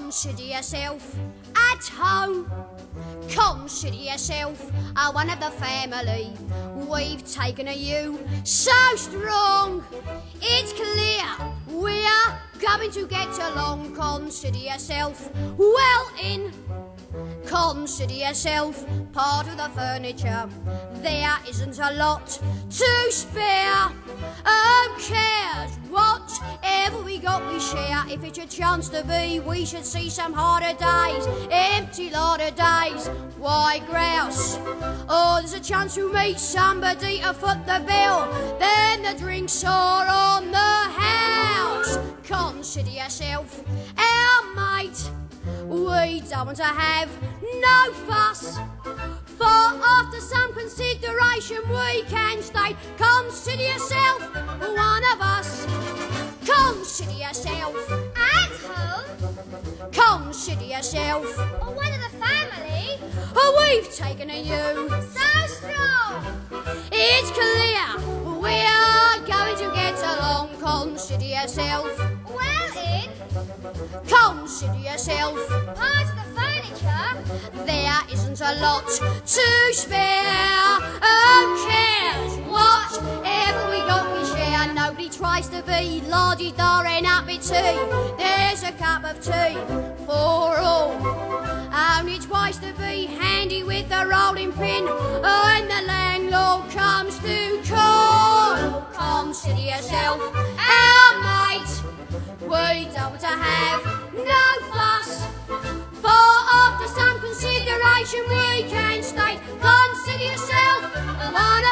Consider yourself at home. Consider yourself one of the family. We've taken to you so strong. It's clear we're going to get along. Consider yourself well in. Consider yourself part of the furniture. There isn't a lot to spare. Who cares? Whatever we got, we share. If it's a chance to be, we should see some harder days. Empty lot of days. Why grouse? Oh, there's a chance to meet somebody to foot the bill. Then the drinks are on the house. Consider yourself our mate. We don't want to have no fuss, for after some consideration we can state, consider yourself one of us. Consider yourself At home? Consider yourself Or one of the family? We've taken to you So strong! It's clear we're going to get along. Consider yourself Well in? Consider yourself Part of the furniture? there isn't a lot to spare. Who cares? Whatever we got, we share. Nobody tries to be la-di-da and happy tea. There's a cup of tea for all. Only twice to be handy with the rolling pin when the landlord comes to call. Consider yourself our mate. We don't want to have no fuss, for after some consideration we can state, consider yourself one